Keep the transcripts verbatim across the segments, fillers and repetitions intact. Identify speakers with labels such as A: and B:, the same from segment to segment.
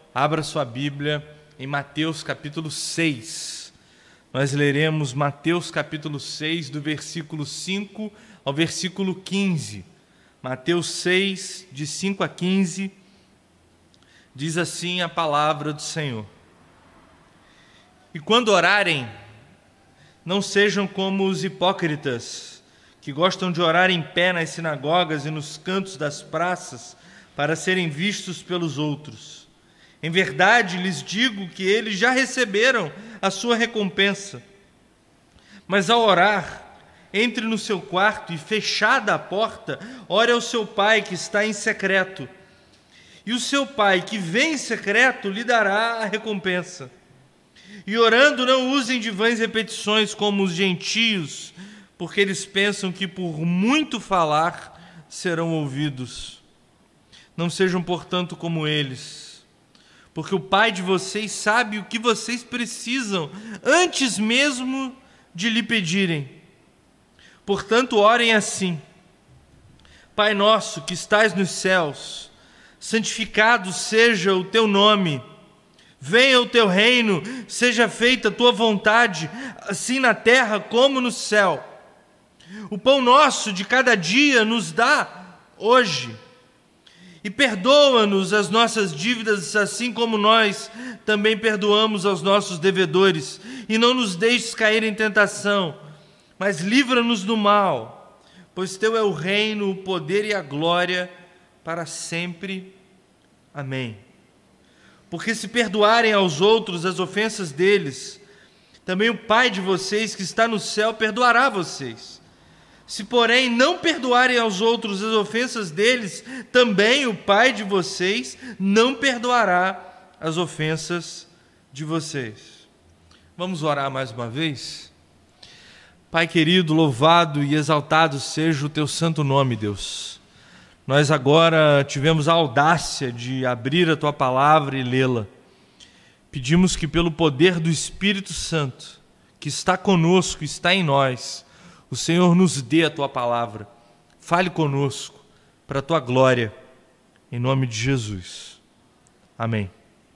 A: abra sua Bíblia em Mateus capítulo seis. Nós leremos Mateus capítulo seis, do versículo cinco ao versículo quinze. Mateus seis, de cinco a quinze, diz assim a palavra do Senhor. E quando orarem, não sejam como os hipócritas, que gostam de orar em pé nas sinagogas e nos cantos das praças, para serem vistos pelos outros. Em verdade, lhes digo que eles já receberam a sua recompensa. Mas ao orar, entre no seu quarto e, fechada a porta, ore ao seu Pai que está em secreto. E o seu Pai que vem em secreto lhe dará a recompensa. E orando, não usem de vãs repetições como os gentios, porque eles pensam que por muito falar serão ouvidos. Não sejam, portanto, como eles, porque o Pai de vocês sabe o que vocês precisam antes mesmo de lhe pedirem. Portanto, orem assim: Pai nosso que estais nos céus, santificado seja o teu nome. Venha o teu reino, seja feita a tua vontade, assim na terra como no céu. O pão nosso de cada dia nos dá hoje. E perdoa-nos as nossas dívidas, assim como nós também perdoamos aos nossos devedores. E não nos deixes cair em tentação, mas livra-nos do mal, pois teu é o reino, o poder e a glória para sempre. Amém. Porque se perdoarem aos outros as ofensas deles, também o Pai de vocês que está no céu perdoará vocês. Se, porém, não perdoarem aos outros as ofensas deles, também o Pai de vocês não perdoará as ofensas de vocês. Vamos orar mais uma vez? Pai querido, louvado e exaltado seja o teu santo nome, Deus. Nós agora tivemos a audácia de abrir a tua palavra e lê-la. Pedimos que pelo poder do Espírito Santo, que está conosco, está em nós, o Senhor nos dê a tua palavra. Fale conosco para a tua glória, em nome de Jesus. Amém.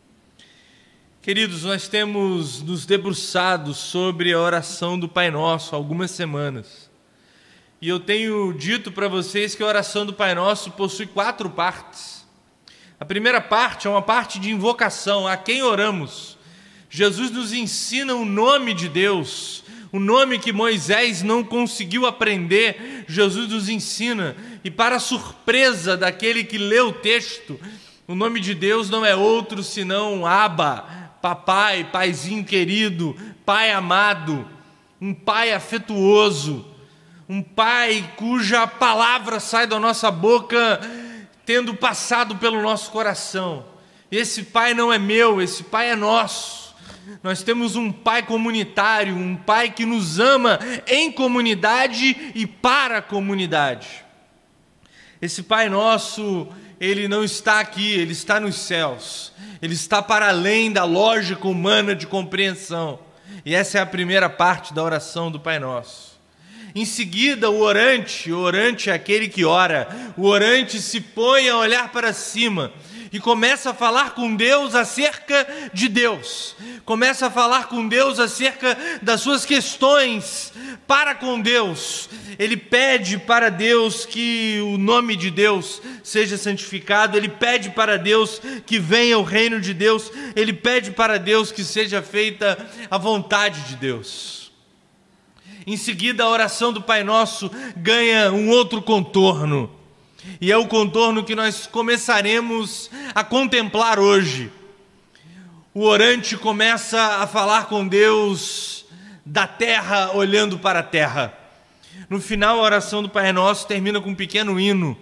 A: Queridos, nós temos nos debruçado sobre a oração do Pai Nosso há algumas semanas. E eu tenho dito para vocês que a oração do Pai Nosso possui quatro partes. A primeira parte é uma parte de invocação, a quem oramos. Jesus nos ensina o nome de Deus, o nome que Moisés não conseguiu aprender, Jesus nos ensina. E para a surpresa daquele que lê o texto, o nome de Deus não é outro senão Abba, papai, paizinho querido, pai amado, um pai afetuoso, um pai cuja palavra sai da nossa boca tendo passado pelo nosso coração. Esse pai não é meu, esse pai é nosso. Nós temos um pai comunitário, um pai que nos ama em comunidade e para a comunidade. Esse Pai nosso, ele não está aqui, ele está nos céus. Ele está para além da lógica humana de compreensão. E essa é a primeira parte da oração do Pai Nosso. Em seguida, o orante, o orante é aquele que ora. O orante se põe a olhar para cima e começa a falar com Deus acerca de Deus. Começa a falar com Deus acerca das suas questões para com Deus. Ele pede para Deus que o nome de Deus seja santificado. Ele pede para Deus que venha o reino de Deus. Ele pede para Deus que seja feita a vontade de Deus. Em seguida, a oração do Pai Nosso ganha um outro contorno. E é o contorno que nós começaremos a contemplar hoje. O orante começa a falar com Deus da terra, olhando para a terra. No final, a oração do Pai Nosso termina com um pequeno hino.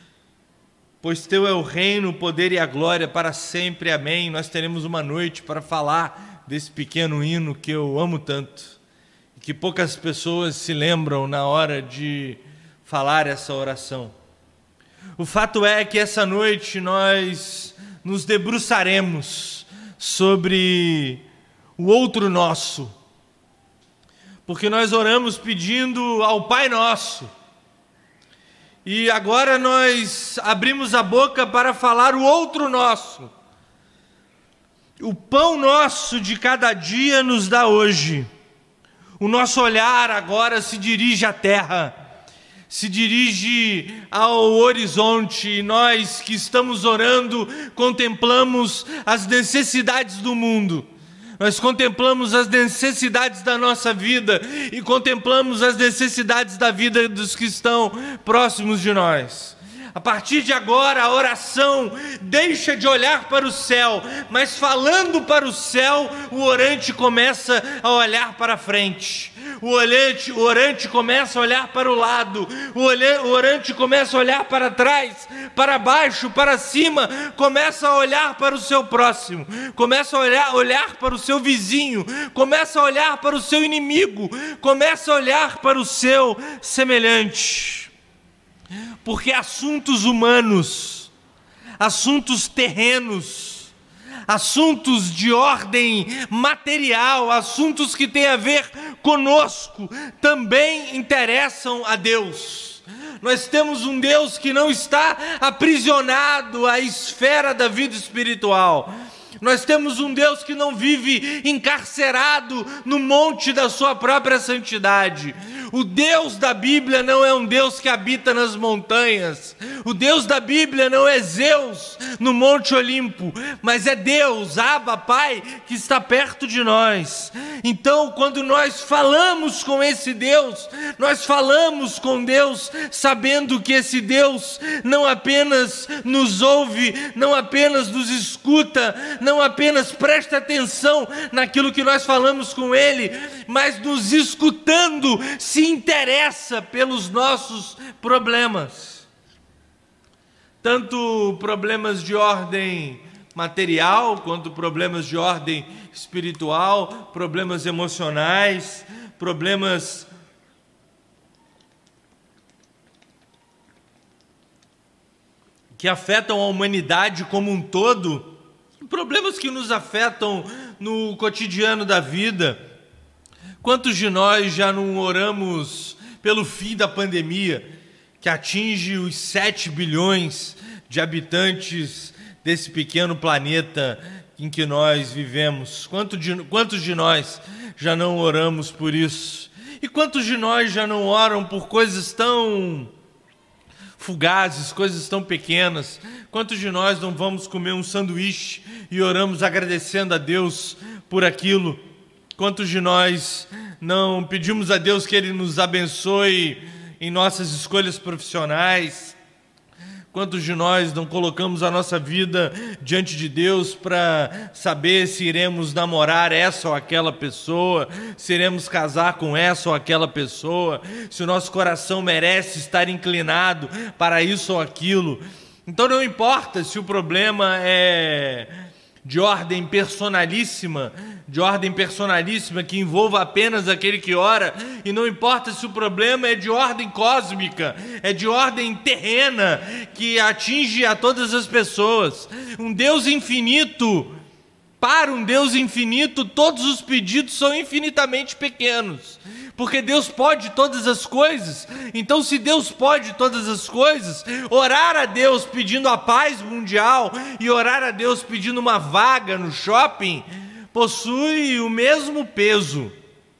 A: Pois teu é o reino, o poder e a glória para sempre. Amém. Nós teremos uma noite para falar desse pequeno hino que eu amo tanto, e que poucas pessoas se lembram na hora de falar essa oração. O fato é que essa noite nós nos debruçaremos sobre o outro nosso, porque nós oramos pedindo ao Pai Nosso, e agora nós abrimos a boca para falar o outro nosso, O pão nosso de cada dia nos dá hoje. O nosso olhar agora se dirige à terra, se dirige ao horizonte, e nós que estamos orando contemplamos as necessidades do mundo. Nós contemplamos as necessidades da nossa vida e contemplamos as necessidades da vida dos que estão próximos de nós. A partir de agora, a oração deixa de olhar para o céu, mas falando para o céu, o orante começa a olhar para frente. O orante, o orante começa a olhar para o lado, o, olhe, o orante começa a olhar para trás, para baixo, para cima, começa a olhar para o seu próximo, começa a olhar, olhar para o seu vizinho, começa a olhar para o seu inimigo, começa a olhar para o seu semelhante. Porque assuntos humanos, assuntos terrenos, assuntos de ordem material, assuntos que têm a ver conosco, também interessam a Deus. Nós temos um Deus que não está aprisionado à esfera da vida espiritual. Nós temos um Deus que não vive encarcerado no monte da sua própria santidade. O Deus da Bíblia não é um Deus que habita nas montanhas. O Deus da Bíblia não é Zeus no Monte Olimpo, mas é Deus, Abba, Pai, que está perto de nós. Então, quando nós falamos com esse Deus, nós falamos com Deus sabendo que esse Deus não apenas nos ouve, não apenas nos escuta, não apenas presta atenção naquilo que nós falamos com Ele, mas nos escutando, se interessa pelos nossos problemas. Tanto problemas de ordem material, quanto problemas de ordem espiritual, problemas emocionais, problemas que afetam a humanidade como um todo, problemas que nos afetam no cotidiano da vida. Quantos de nós já não oramos pelo fim da pandemia, que atinge os sete bilhões de habitantes desse pequeno planeta em que nós vivemos? Quantos de, quantos de nós já não oramos por isso? E quantos de nós já não oram por coisas tão fugazes, coisas tão pequenas? Quantos de nós não vamos comer um sanduíche e oramos agradecendo a Deus por aquilo? Quantos de nós não pedimos a Deus que Ele nos abençoe em nossas escolhas profissionais? Quantos de nós não colocamos a nossa vida diante de Deus para saber se iremos namorar essa ou aquela pessoa, se iremos casar com essa ou aquela pessoa, se o nosso coração merece estar inclinado para isso ou aquilo? Então não importa se o problema é de ordem personalíssima, de ordem personalíssima que envolva apenas aquele que ora, e não importa se o problema é de ordem cósmica, é de ordem terrena, que atinge a todas as pessoas. Um Deus infinito, para um Deus infinito, todos os pedidos são infinitamente pequenos, porque Deus pode todas as coisas. Então, se Deus pode todas as coisas, orar a Deus pedindo a paz mundial e orar a Deus pedindo uma vaga no shopping possui o mesmo peso,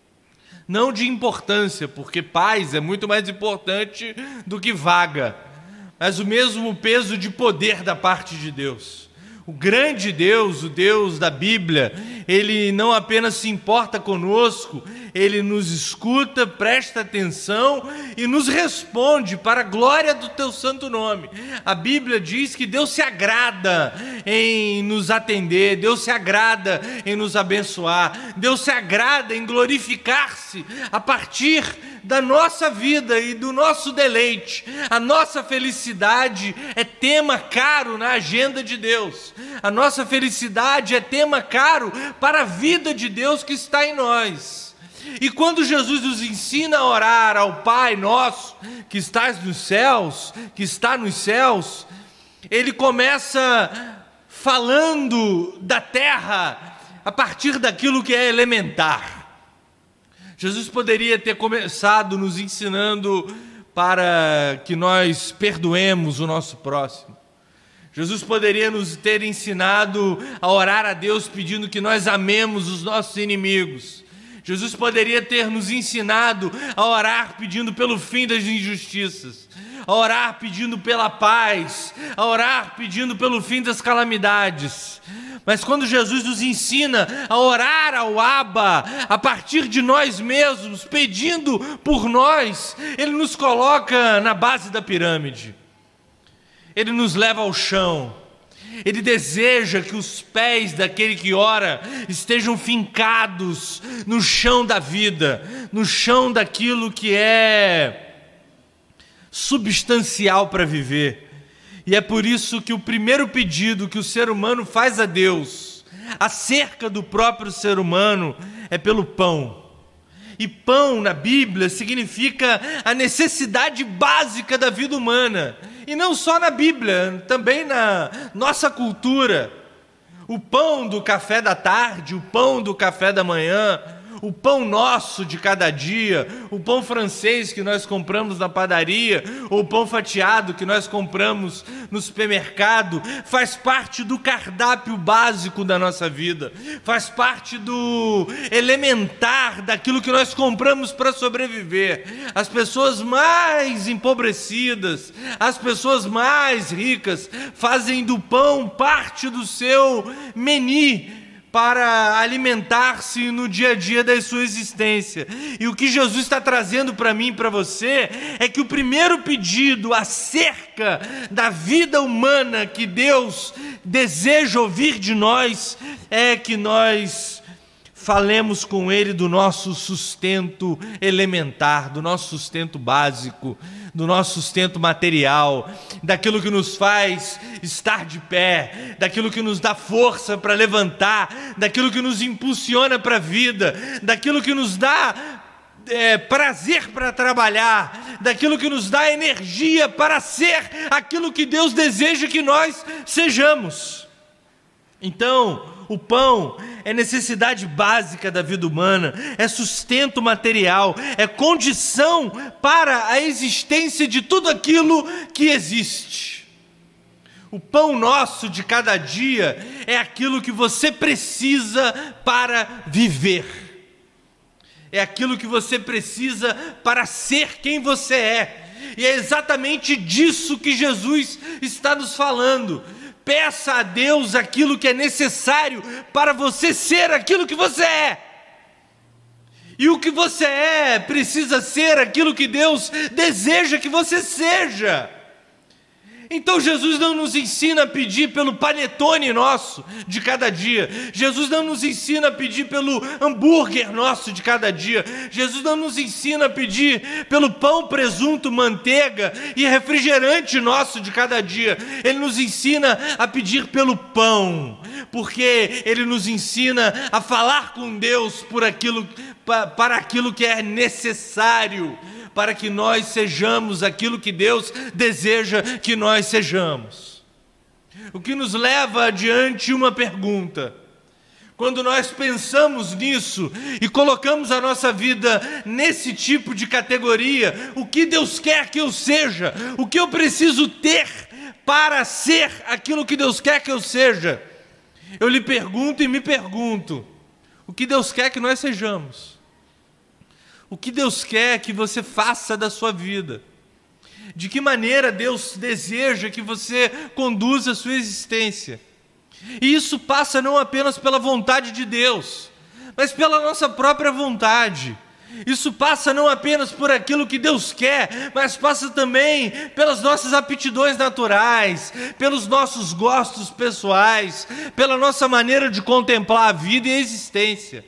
A: não de importância, porque paz é muito mais importante do que vaga, mas o mesmo peso de poder da parte de Deus. O grande Deus, o Deus da Bíblia, Ele não apenas se importa conosco, Ele nos escuta, presta atenção e nos responde para a glória do Teu santo nome. A Bíblia diz que Deus se agrada em nos atender, Deus se agrada em nos abençoar, Deus se agrada em glorificar-se a partir da nossa vida e do nosso deleite. A nossa felicidade é tema caro na agenda de Deus. A nossa felicidade é tema caro para a vida de Deus que está em nós. E quando Jesus nos ensina a orar ao Pai nosso, que estás nos céus, que está nos céus, Ele começa falando da terra a partir daquilo que é elementar. Jesus poderia ter começado nos ensinando para que nós perdoemos o nosso próximo. Jesus poderia nos ter ensinado a orar a Deus pedindo que nós amemos os nossos inimigos. Jesus poderia ter nos ensinado a orar pedindo pelo fim das injustiças, a orar pedindo pela paz, a orar pedindo pelo fim das calamidades. Mas quando Jesus nos ensina a orar ao Abba, a partir de nós mesmos, pedindo por nós, Ele nos coloca na base da pirâmide. Ele nos leva ao chão. Ele deseja que os pés daquele que ora estejam fincados no chão da vida, no chão daquilo que é substancial para viver. E é por isso que o primeiro pedido que o ser humano faz a Deus, acerca do próprio ser humano, é pelo pão. E pão na Bíblia significa a necessidade básica da vida humana. E não só na Bíblia, também na nossa cultura. O pão do café da tarde, o pão do café da manhã, o pão nosso de cada dia, o pão francês que nós compramos na padaria, ou o pão fatiado que nós compramos no supermercado, faz parte do cardápio básico da nossa vida, faz parte do elementar daquilo que nós compramos para sobreviver. As pessoas mais empobrecidas, as pessoas mais ricas, fazem do pão parte do seu menu, para alimentar-se no dia a dia da sua existência. E o que Jesus está trazendo para mim e para você é que o primeiro pedido acerca da vida humana que Deus deseja ouvir de nós é que nós falemos com Ele do nosso sustento elementar, do nosso sustento básico, do nosso sustento material, daquilo que nos faz estar de pé, daquilo que nos dá força para levantar, daquilo que nos impulsiona para a vida, daquilo que nos dá é, prazer para trabalhar, daquilo que nos dá energia para ser aquilo que Deus deseja que nós sejamos. Então, o pão é necessidade básica da vida humana, é sustento material, é condição para a existência de tudo aquilo que existe. O pão nosso de cada dia é aquilo que você precisa para viver. É aquilo que você precisa para ser quem você é. E é exatamente disso que Jesus está nos falando. Peça a Deus aquilo que é necessário para você ser aquilo que você é. E o que você é precisa ser aquilo que Deus deseja que você seja. Então Jesus não nos ensina a pedir pelo panetone nosso de cada dia. Jesus não nos ensina a pedir pelo hambúrguer nosso de cada dia. Jesus não nos ensina a pedir pelo pão, presunto, manteiga e refrigerante nosso de cada dia. Ele nos ensina a pedir pelo pão, porque Ele nos ensina a falar com Deus por aquilo, para aquilo que é necessário, para que nós sejamos aquilo que Deus deseja que nós sejamos. O que nos leva adiante uma pergunta. Quando nós pensamos nisso e colocamos a nossa vida nesse tipo de categoria, o que Deus quer que eu seja? O que eu preciso ter para ser aquilo que Deus quer que eu seja? Eu lhe pergunto e me pergunto, o que Deus quer que nós sejamos? O que Deus quer que você faça da sua vida? De que maneira Deus deseja que você conduza a sua existência? E isso passa não apenas pela vontade de Deus, mas pela nossa própria vontade. Isso passa não apenas por aquilo que Deus quer, mas passa também pelas nossas aptidões naturais, pelos nossos gostos pessoais, pela nossa maneira de contemplar a vida e a existência.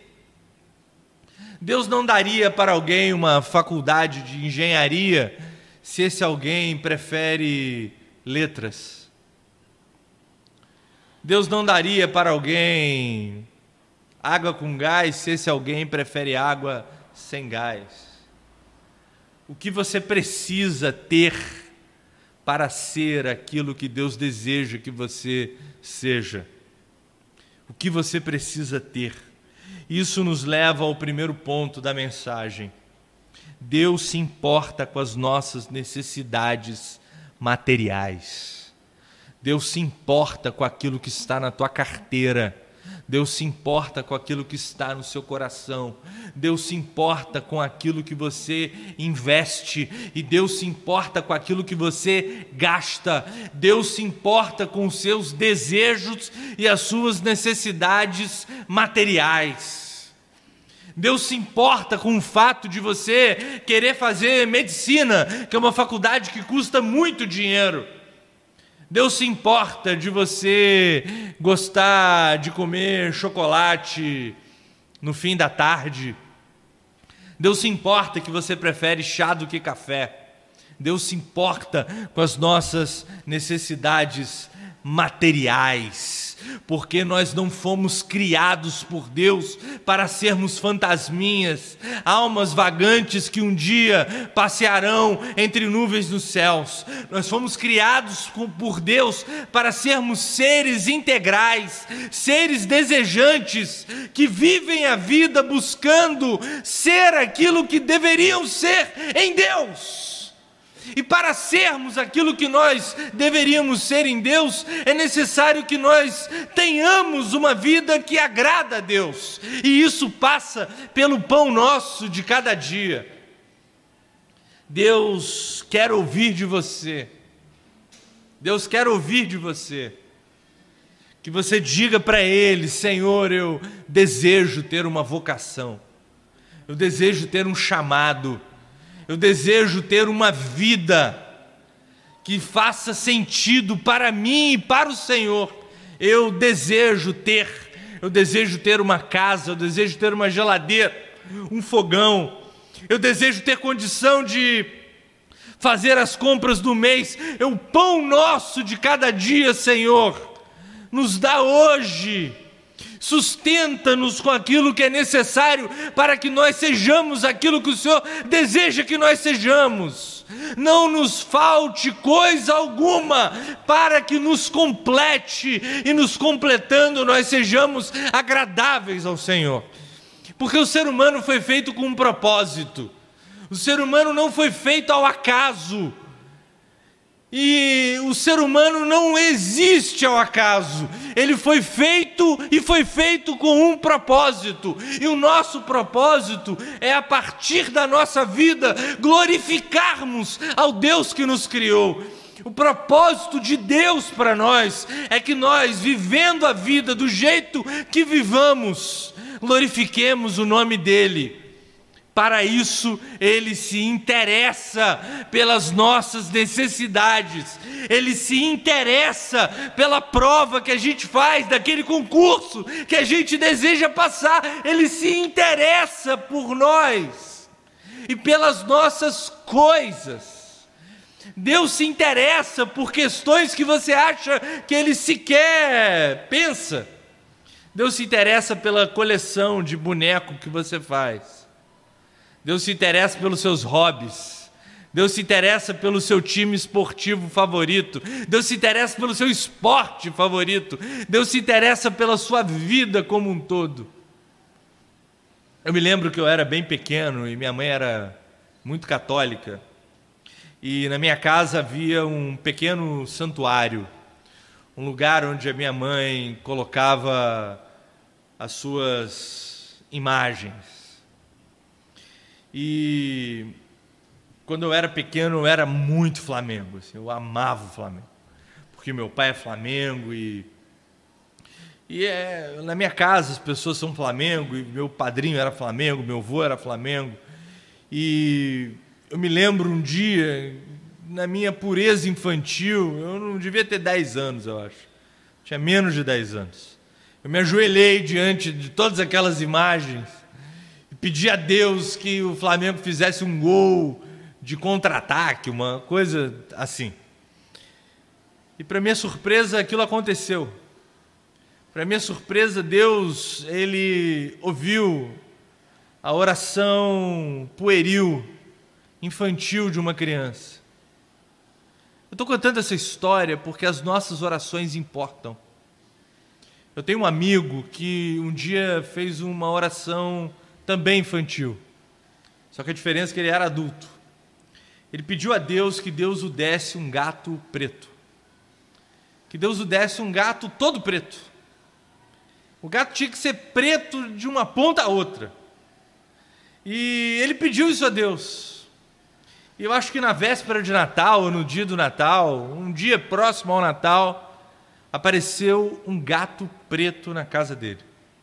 A: Deus não daria para alguém uma faculdade de engenharia se esse alguém prefere letras. Deus não daria para alguém água com gás se esse alguém prefere água sem gás. O que você precisa ter para ser aquilo que Deus deseja que você seja? O que você precisa ter? Isso nos leva ao primeiro ponto da mensagem. Deus se importa com as nossas necessidades materiais. Deus se importa com aquilo que está na tua carteira. Deus se importa com aquilo que está no seu coração. Deus se importa com aquilo que você investe. E Deus se importa com aquilo que você gasta. Deus se importa com os seus desejos e as suas necessidades materiais. Deus se importa com o fato de você querer fazer medicina, que é uma faculdade que custa muito dinheiro. Deus se importa de você gostar de comer chocolate no fim da tarde. Deus se importa que você prefere chá do que café. Deus se importa com as nossas necessidades materiais, porque nós não fomos criados por Deus para sermos fantasminhas, almas vagantes que um dia passearão entre nuvens nos céus. Nós fomos criados por Deus para sermos seres integrais, seres desejantes, que vivem a vida buscando ser aquilo que deveriam ser em Deus. E para sermos aquilo que nós deveríamos ser em Deus, é necessário que nós tenhamos uma vida que agrada a Deus. E isso passa pelo pão nosso de cada dia. Deus quer ouvir de você. Deus quer ouvir de você. Que você diga para Ele: Senhor, eu desejo ter uma vocação. Eu desejo ter um chamado. Eu desejo ter uma vida que faça sentido para mim e para o Senhor. Eu desejo ter, eu desejo ter uma casa, eu desejo ter uma geladeira, um fogão. Eu desejo ter condição de fazer as compras do mês. É o pão nosso de cada dia, Senhor. Nos dá hoje. Sustenta-nos com aquilo que é necessário para que nós sejamos aquilo que o Senhor deseja que nós sejamos. Não nos falte coisa alguma para que nos complete e nos completando nós sejamos agradáveis ao Senhor. Porque o ser humano foi feito com um propósito. O ser humano não foi feito ao acaso. E o ser humano não existe ao acaso. Ele foi feito e foi feito com um propósito. E o nosso propósito é, a partir da nossa vida, glorificarmos ao Deus que nos criou. O propósito de Deus para nós é que nós, vivendo a vida do jeito que vivamos, glorifiquemos o nome dEle. Para isso, Ele se interessa pelas nossas necessidades. Ele se interessa pela prova que a gente faz, daquele concurso que a gente deseja passar. Ele se interessa por nós e pelas nossas coisas. Deus se interessa por questões que você acha que Ele sequer pensa. Deus se interessa pela coleção de boneco que você faz. Deus se interessa pelos seus hobbies. Deus se interessa pelo seu time esportivo favorito. Deus se interessa pelo seu esporte favorito. Deus se interessa pela sua vida como um todo. Eu me lembro que eu era bem pequeno e minha mãe era muito católica. E na minha casa havia um pequeno santuário, um lugar onde a minha mãe colocava as suas imagens. E quando eu era pequeno, eu era muito Flamengo, assim, eu amava o Flamengo, porque meu pai é Flamengo e, e é, na minha casa as pessoas são Flamengo, e meu padrinho era Flamengo, meu avô era Flamengo. E eu me lembro um dia, na minha pureza infantil, eu não devia ter dez anos, eu acho, tinha menos de dez anos. Eu me ajoelhei diante de todas aquelas imagens, pedi a Deus que o Flamengo fizesse um gol de contra-ataque, uma coisa assim. E para minha surpresa, aquilo aconteceu. Para minha surpresa, Deus, Ele ouviu a oração pueril, infantil de uma criança. Eu estou contando essa história porque as nossas orações importam. Eu tenho um amigo que um dia fez uma oração também infantil, só que a diferença é que ele era adulto. Ele pediu a Deus que Deus o desse um gato preto. que Deus o desse um gato todo preto. O gato tinha que ser preto de uma ponta a outra. E ele pediu isso a Deus. E eu acho que na véspera de Natal, ou no dia do Natal, um dia próximo ao Natal, apareceu um gato preto na casa dele.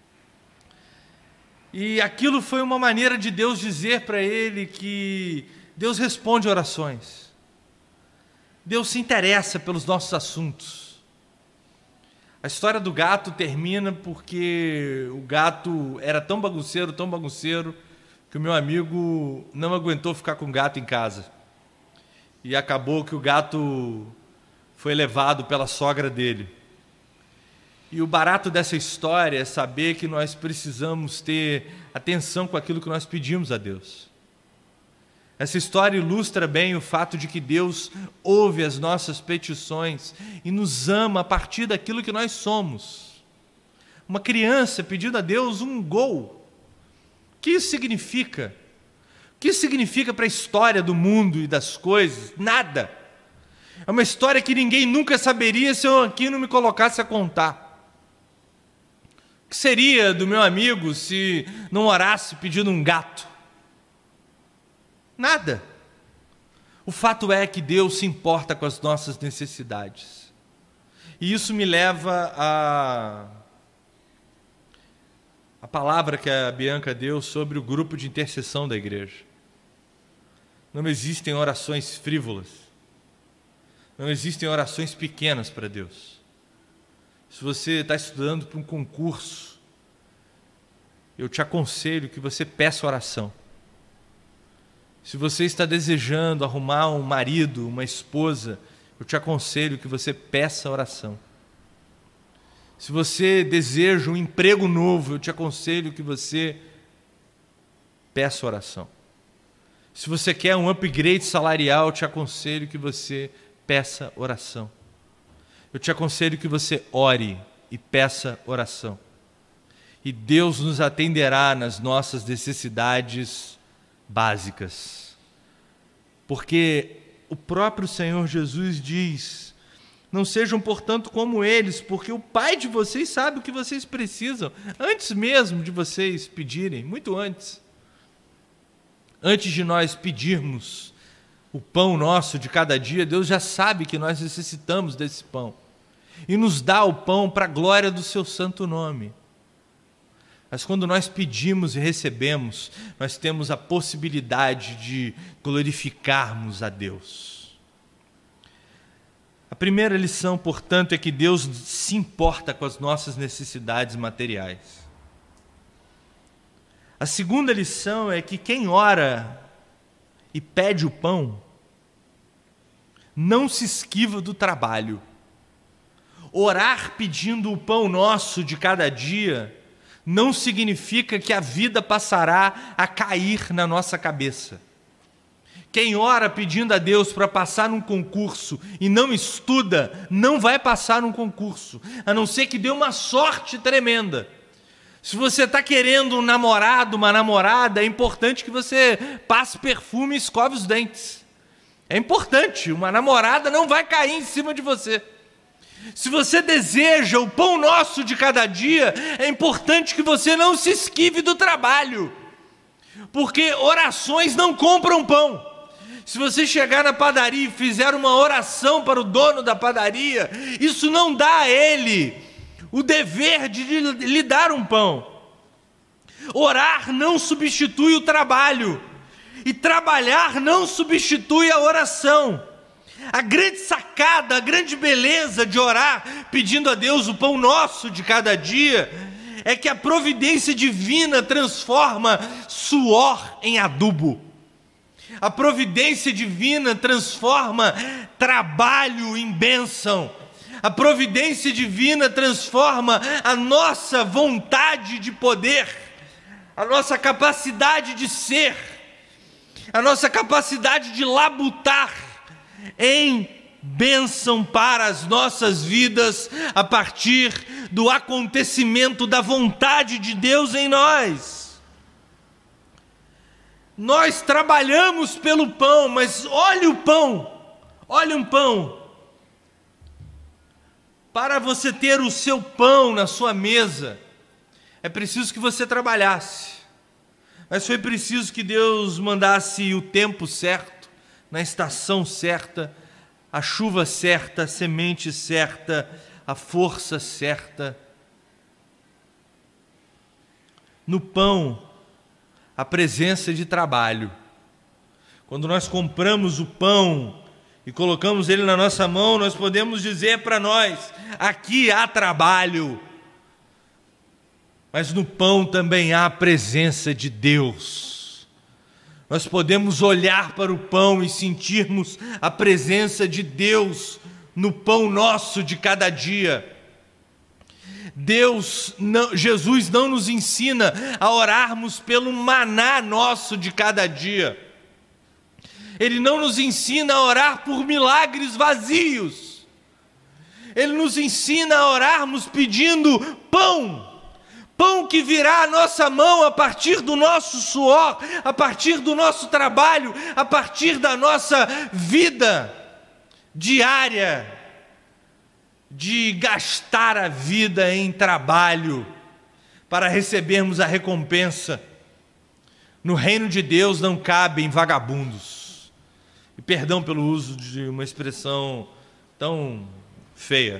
A: E aquilo foi uma maneira de Deus dizer para ele que Deus responde orações. Deus se interessa pelos nossos assuntos. A história do gato termina porque o gato era tão bagunceiro, tão bagunceiro, que o meu amigo não aguentou ficar com o gato em casa. E acabou que o gato foi levado pela sogra dele. E o barato dessa história é saber que nós precisamos ter atenção com aquilo que nós pedimos a Deus. Essa história ilustra bem o fato de que Deus ouve as nossas petições e nos ama a partir daquilo que nós somos. Uma criança pedindo a Deus um gol. O que isso significa? O que isso significa para a história do mundo e das coisas? Nada. É uma história que ninguém nunca saberia se eu aqui não me colocasse a contar. O que seria do meu amigo se não orasse pedindo um gato? Nada. O fato é que Deus se importa com as nossas necessidades. E isso me leva a a palavra que a Bianca deu sobre o grupo de intercessão da igreja. Não existem orações frívolas. Não existem orações pequenas para Deus. Se você está estudando para um concurso, eu te aconselho que você peça oração. Se você está desejando arrumar um marido, uma esposa, eu te aconselho que você peça oração. Se você deseja um emprego novo, eu te aconselho que você peça oração. Se você quer um upgrade salarial, eu te aconselho que você peça oração. Eu te aconselho que você ore e peça oração. E Deus nos atenderá nas nossas necessidades básicas. Porque o próprio Senhor Jesus diz: não sejam, portanto, como eles, porque o Pai de vocês sabe o que vocês precisam, antes mesmo de vocês pedirem, muito antes. Antes de nós pedirmos o pão nosso de cada dia, Deus já sabe que nós necessitamos desse pão. E nos dá o pão para a glória do seu santo nome. Mas quando nós pedimos e recebemos, nós temos a possibilidade de glorificarmos a Deus. A primeira lição, portanto, é que Deus se importa com as nossas necessidades materiais. A segunda lição é que quem ora e pede o pão, não se esquiva do trabalho. Orar pedindo o pão nosso de cada dia não significa que a vida passará a cair na nossa cabeça. Quem ora pedindo a Deus para passar num concurso e não estuda, não vai passar num concurso, a não ser que dê uma sorte tremenda. Se você está querendo um namorado, uma namorada, é importante que você passe perfume e escove os dentes. É importante, uma namorada não vai cair em cima de você. Se você deseja o pão nosso de cada dia, é importante que você não se esquive do trabalho, porque orações não compram pão. Se você chegar na padaria e fizer uma oração para o dono da padaria, isso não dá a ele o dever de lhe dar um pão. Orar não substitui o trabalho, e trabalhar não substitui a oração. A grande sacada, a grande beleza de orar pedindo a Deus o pão nosso de cada dia é que a providência divina transforma suor em adubo. A providência divina transforma trabalho em bênção. A providência divina transforma a nossa vontade de poder, a nossa capacidade de ser, a nossa capacidade de labutar em bênção para as nossas vidas a partir do acontecimento da vontade de Deus em nós. Nós trabalhamos pelo pão, mas olha o pão, olha um pão. para você ter o seu pão na sua mesa, é preciso que você trabalhasse. Mas foi preciso que Deus mandasse o tempo certo, na estação certa, a chuva certa, a semente certa, a força certa. No pão, a presença de trabalho. Quando nós compramos o pão e colocamos ele na nossa mão, nós podemos dizer para nós: aqui há trabalho. Mas no pão também há a presença de Deus. Nós podemos olhar para o pão e sentirmos a presença de Deus no pão nosso de cada dia. Deus, não, Jesus não nos ensina a orarmos pelo maná nosso de cada dia. Ele não nos ensina a orar por milagres vazios. Ele nos ensina a orarmos pedindo pão. Pão que virá à nossa mão a partir do nosso suor, a partir do nosso trabalho, a partir da nossa vida diária, de gastar a vida em trabalho para recebermos a recompensa. No reino de Deus não cabem vagabundos. E perdão pelo uso de uma expressão tão feia.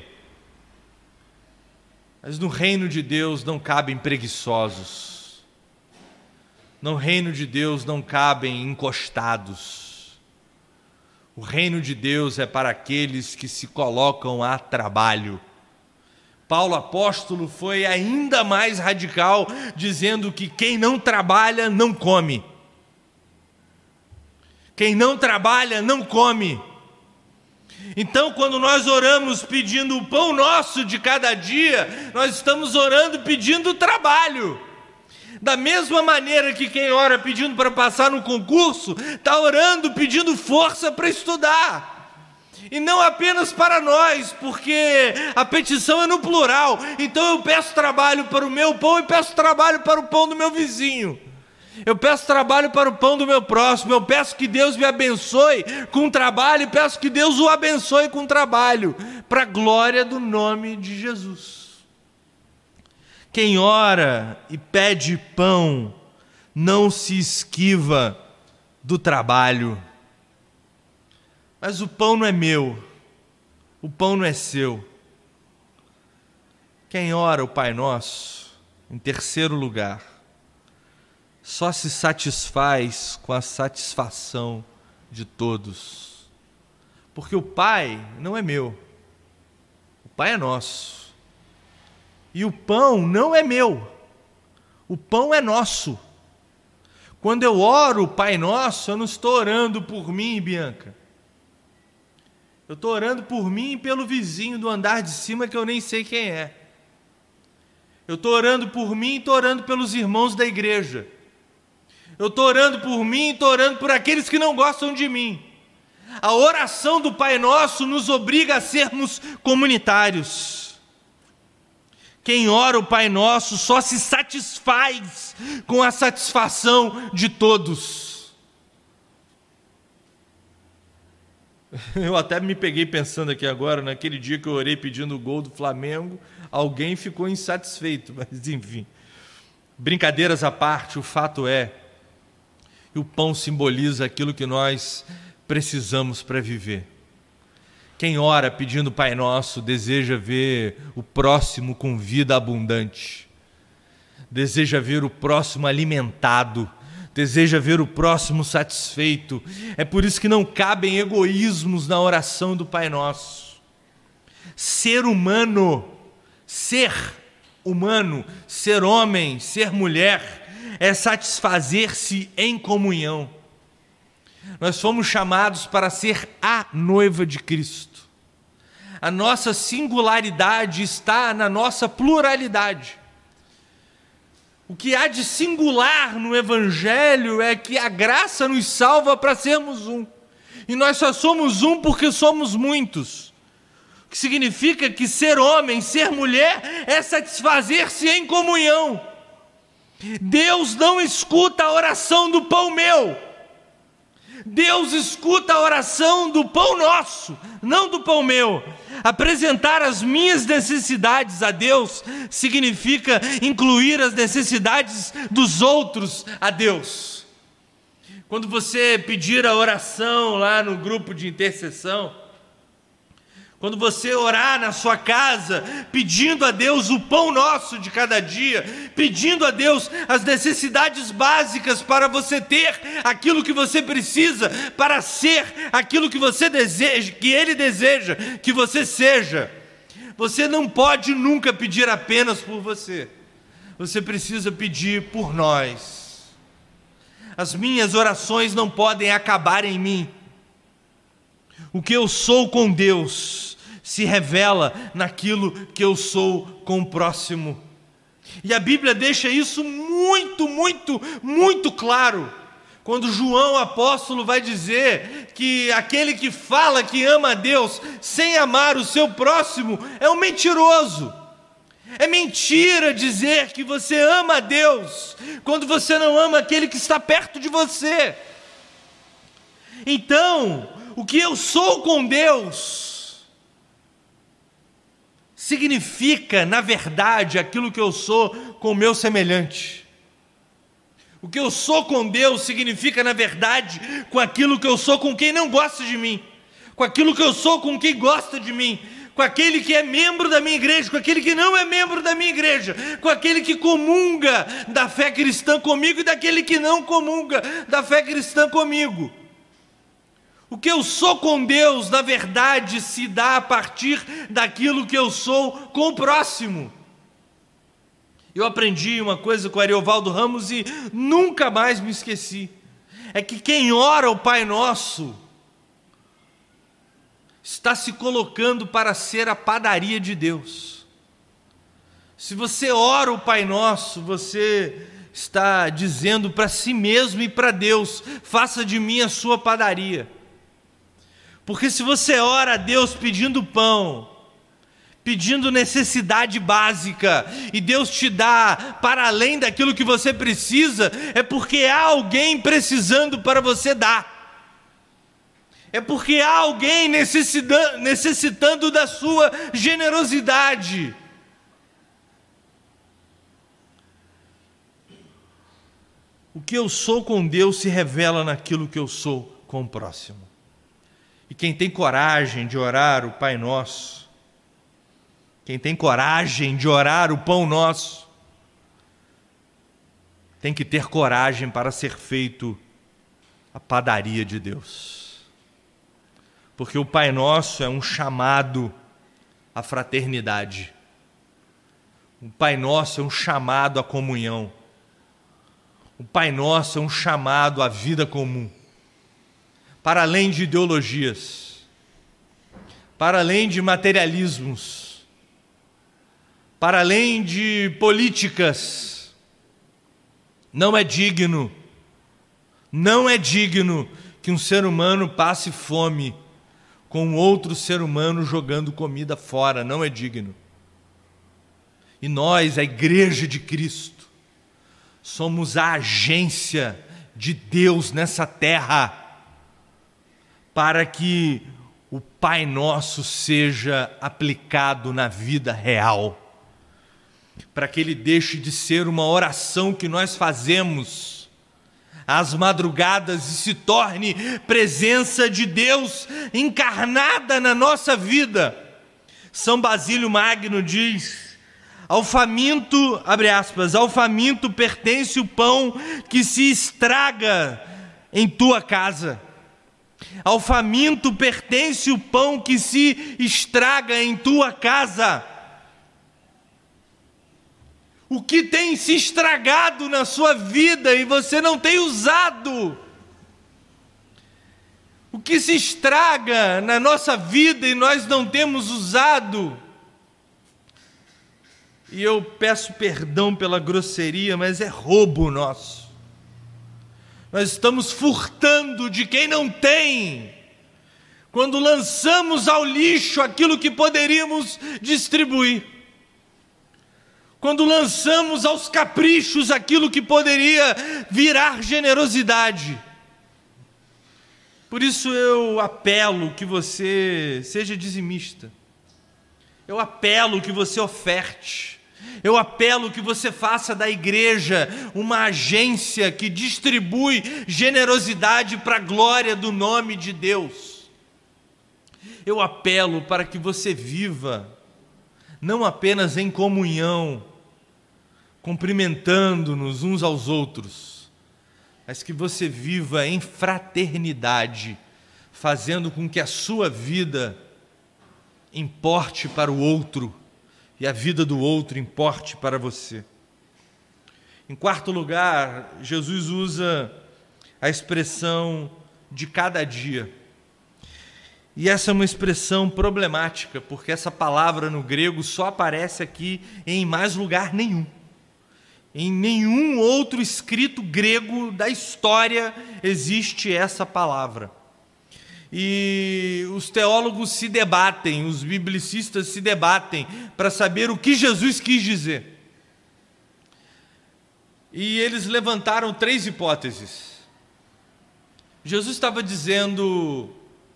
A: Mas no reino de Deus não cabem preguiçosos. No reino de Deus não cabem encostados. O reino de Deus é para aqueles que se colocam a trabalho. Paulo apóstolo foi ainda mais radical, dizendo que quem não trabalha não come. Quem não trabalha não come. Então, quando nós oramos pedindo o pão nosso de cada dia, nós estamos orando pedindo trabalho. Da mesma maneira que quem ora pedindo para passar no concurso, está orando pedindo força para estudar. E não apenas para nós, porque a petição é no plural. Então eu peço trabalho para o meu pão e peço trabalho para o pão do meu vizinho. Eu peço trabalho para o pão do meu próximo. Eu peço que Deus me abençoe com trabalho e peço que Deus o abençoe com trabalho, para a glória do nome de Jesus. Quem ora e pede pão não se esquiva do trabalho. Mas o pão não é meu, o pão não é seu. Quem ora o Pai Nosso, em terceiro lugar, só se satisfaz com a satisfação de todos. Porque o Pai não é meu, o Pai é nosso. E o pão não é meu, o pão é nosso. Quando eu oro o Pai Nosso, eu não estou orando por mim, Bianca. Eu estou orando por mim e pelo vizinho do andar de cima que eu nem sei quem é. Eu estou orando por mim e estou orando pelos irmãos da igreja. Eu estou orando por mim e estou orando por aqueles que não gostam de mim. A oração do Pai Nosso nos obriga a sermos comunitários. Quem ora o Pai Nosso só se satisfaz com a satisfação de todos. Eu até me peguei pensando aqui agora, naquele dia que eu orei pedindo o gol do Flamengo, alguém ficou insatisfeito, mas enfim. Brincadeiras à parte, o fato é que o pão simboliza aquilo que nós precisamos para viver. Quem ora pedindo Pai Nosso deseja ver o próximo com vida abundante, deseja ver o próximo alimentado, deseja ver o próximo satisfeito. É por isso que não cabem egoísmos na oração do Pai Nosso. Ser humano, ser humano, ser homem, ser mulher, é satisfazer-se em comunhão. Nós fomos chamados para ser a noiva de Cristo. A nossa singularidade está na nossa pluralidade. O que há de singular no Evangelho é que a graça nos salva para sermos um. E nós só somos um porque somos muitos. O que significa que ser homem, ser mulher, é satisfazer-se em comunhão. Deus não escuta a oração do pão meu. Deus escuta a oração do pão nosso, não do pão meu. Apresentar as minhas necessidades a Deus significa incluir as necessidades dos outros a Deus. Quando você pedir a oração lá no grupo de intercessão, quando você orar na sua casa, pedindo a Deus o pão nosso de cada dia, pedindo a Deus as necessidades básicas para você ter aquilo que você precisa, para ser aquilo que você deseja, que Ele deseja que você seja, você não pode nunca pedir apenas por você, você precisa pedir por nós. As minhas orações não podem acabar em mim. O que eu sou com Deus se revela naquilo que eu sou com o próximo. E a Bíblia deixa isso muito, muito, muito claro. Quando João apóstolo vai dizer que aquele que fala que ama a Deus sem amar o seu próximo é um mentiroso. É mentira dizer que você ama a Deus quando você não ama aquele que está perto de você. Então, o que eu sou com Deus significa, na verdade, aquilo que eu sou com o meu semelhante. O que eu sou com Deus significa, na verdade, com aquilo que eu sou com quem não gosta de mim, com aquilo que eu sou com quem gosta de mim, com aquele que é membro da minha igreja, com aquele que não é membro da minha igreja, com aquele que comunga da fé cristã comigo e daquele que não comunga da fé cristã comigo. O que eu sou com Deus, na verdade, se dá a partir daquilo que eu sou com o próximo. Eu aprendi uma coisa com o Ariovaldo Ramos e nunca mais me esqueci. É que quem ora o Pai Nosso está se colocando para ser a padaria de Deus. Se você ora o Pai Nosso, você está dizendo para si mesmo e para Deus: faça de mim a sua padaria. Porque se você ora a Deus pedindo pão, pedindo necessidade básica, e Deus te dá para além daquilo que você precisa, é porque há alguém precisando para você dar. É porque há alguém necessitando, necessitando da sua generosidade. O que eu sou com Deus se revela naquilo que eu sou com o próximo. E quem tem coragem de orar o Pai Nosso, quem tem coragem de orar o pão nosso, tem que ter coragem para ser feito a padaria de Deus. Porque o Pai Nosso é um chamado à fraternidade. O Pai Nosso é um chamado à comunhão. O Pai Nosso é um chamado à vida comum. Para além de ideologias, para além de materialismos, para além de políticas, não é digno, não é digno que um ser humano passe fome com outro ser humano jogando comida fora, não é digno. E nós, a Igreja de Cristo, somos a agência de Deus nessa terra, para que o Pai Nosso seja aplicado na vida real, para que ele deixe de ser uma oração que nós fazemos às madrugadas e se torne presença de Deus encarnada na nossa vida. São Basílio Magno diz: ao faminto, abre aspas, ao faminto pertence o pão que se estraga em tua casa. Ao faminto pertence o pão que se estraga em tua casa. O que tem se estragado na sua vida e você não tem usado? O que se estraga na nossa vida e nós não temos usado? E eu peço perdão pela grosseria, mas é roubo nosso. Nós estamos furtando de quem não tem, quando lançamos ao lixo aquilo que poderíamos distribuir, quando lançamos aos caprichos aquilo que poderia virar generosidade. Por isso eu apelo que você seja dizimista. Eu apelo que você oferte. Eu apelo que você faça da igreja uma agência que distribui generosidade para a glória do nome de Deus. Eu apelo para que você viva não apenas em comunhão, cumprimentando-nos uns aos outros, mas que você viva em fraternidade, fazendo com que a sua vida importe para o outro e a vida do outro importe para você. Em quarto lugar, Jesus usa a expressão de cada dia. E essa é uma expressão problemática, porque essa palavra no grego só aparece aqui em mais lugar nenhum. Em nenhum outro escrito grego da história existe essa palavra. E os teólogos se debatem, os biblicistas se debatem para saber o que Jesus quis dizer. E eles levantaram três hipóteses. Jesus estava dizendo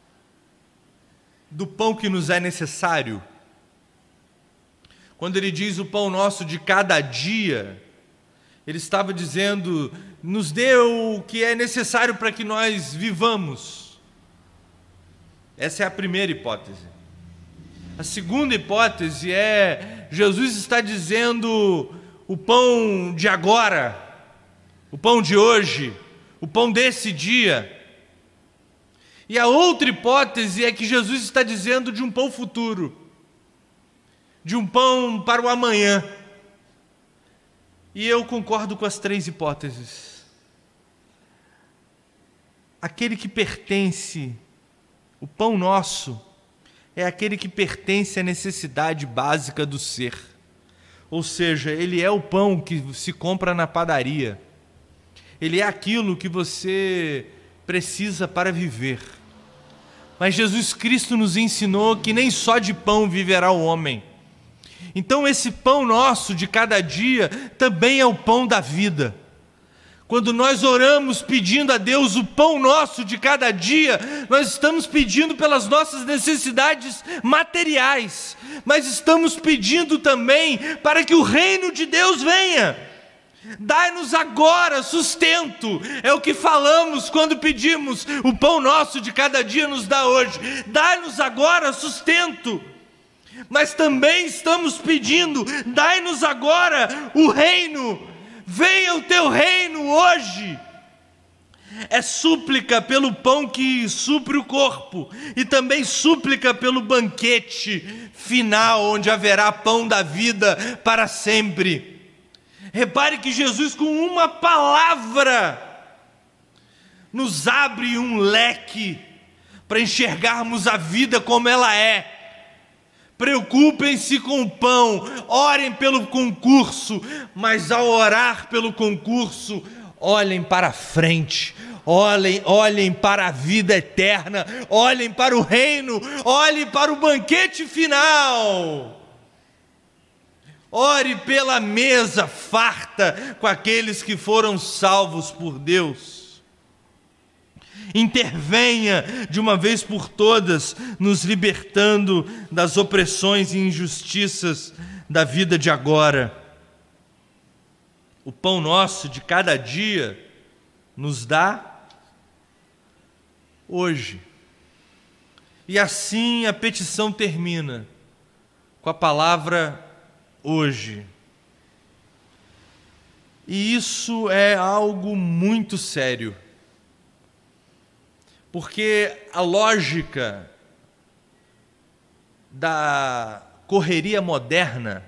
A: do pão que nos é necessário. Quando ele diz o pão nosso de cada dia, ele estava dizendo, nos dê o que é necessário para que nós vivamos. Essa é a primeira hipótese. A segunda hipótese é, Jesus está dizendo o pão de agora, o pão de hoje, o pão desse dia. E a outra hipótese é que Jesus está dizendo de um pão futuro, de um pão para o amanhã. E eu concordo com as três hipóteses. Aquele que pertence, o pão nosso, é aquele que pertence à necessidade básica do ser. Ou seja, ele é o pão que se compra na padaria. Ele é aquilo que você precisa para viver. Mas Jesus Cristo nos ensinou que nem só de pão viverá o homem. Então esse pão nosso de cada dia também é o pão da vida. Quando nós oramos pedindo a Deus o pão nosso de cada dia, nós estamos pedindo pelas nossas necessidades materiais, mas estamos pedindo também para que o reino de Deus venha. Dai-nos agora sustento, é o que falamos quando pedimos o pão nosso de cada dia nos dá hoje. Dai-nos agora sustento, mas também estamos pedindo, dai-nos agora o reino, venha o teu reino hoje. É súplica pelo pão que supre o corpo e também súplica pelo banquete final, onde haverá pão da vida para sempre. Repare que Jesus, com uma palavra, nos abre um leque para enxergarmos a vida como ela é. Preocupem-se com o pão, orem pelo concurso, mas ao orar pelo concurso, olhem para frente, olhem, olhem para a vida eterna, olhem para o reino, olhem para o banquete final. Ore pela mesa farta com aqueles que foram salvos por Deus. Intervenha de uma vez por todas, nos libertando das opressões e injustiças da vida de agora. O pão nosso de cada dia nos dá hoje. E assim a petição termina com a palavra hoje. E isso é algo muito sério, porque a lógica da correria moderna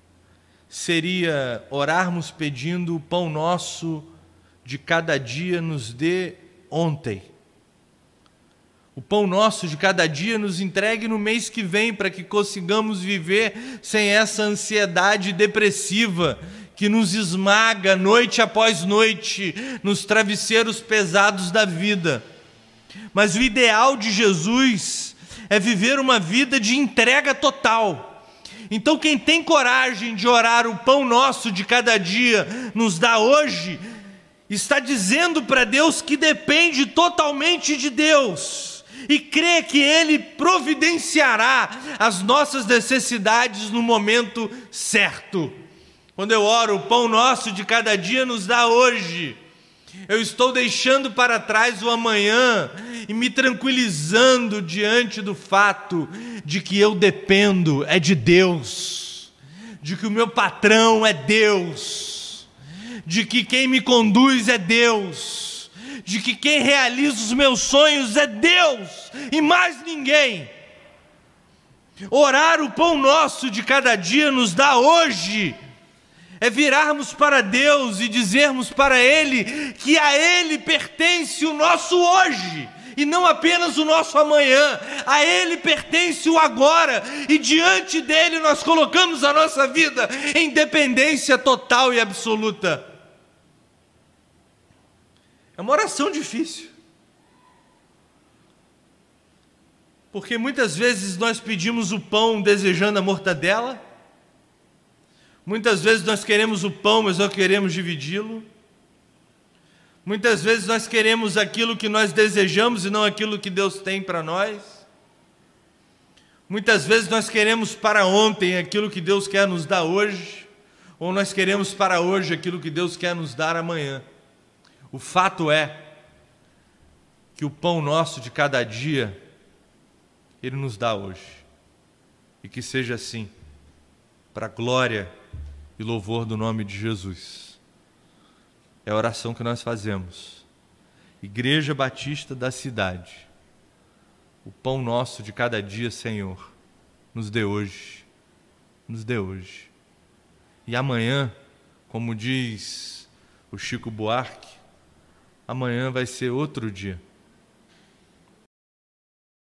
A: seria orarmos pedindo o pão nosso de cada dia nos dê ontem. O pão nosso de cada dia nos entregue no mês que vem, para que consigamos viver sem essa ansiedade depressiva que nos esmaga noite após noite nos travesseiros pesados da vida. Mas o ideal de Jesus é viver uma vida de entrega total. Então quem tem coragem de orar o pão nosso de cada dia nos dá hoje, está dizendo para Deus que depende totalmente de Deus e crê que Ele providenciará as nossas necessidades no momento certo. Quando eu oro, o pão nosso de cada dia nos dá hoje, eu estou deixando para trás o amanhã e me tranquilizando diante do fato de que eu dependo é de Deus, de que o meu patrão é Deus, de que quem me conduz é Deus, de que quem realiza os meus sonhos é Deus e mais ninguém. Orar o pão nosso de cada dia nos dá hoje é virarmos para Deus e dizermos para Ele que a Ele pertence o nosso hoje, e não apenas o nosso amanhã. A Ele pertence o agora, e diante dEle nós colocamos a nossa vida em dependência total e absoluta. É uma oração difícil, porque muitas vezes nós pedimos o pão desejando a mortadela. Muitas vezes nós queremos o pão, mas não queremos dividi-lo. Muitas vezes nós queremos aquilo que nós desejamos e não aquilo que Deus tem para nós. Muitas vezes nós queremos para ontem aquilo que Deus quer nos dar hoje, ou nós queremos para hoje aquilo que Deus quer nos dar amanhã. O fato é que o pão nosso de cada dia, Ele nos dá hoje. E que seja assim, para a glória e louvor do nome de Jesus. É a oração que nós fazemos. Igreja Batista da cidade, o pão nosso de cada dia, Senhor, nos dê hoje, nos dê hoje. E amanhã, como diz o Chico Buarque, amanhã vai ser outro dia.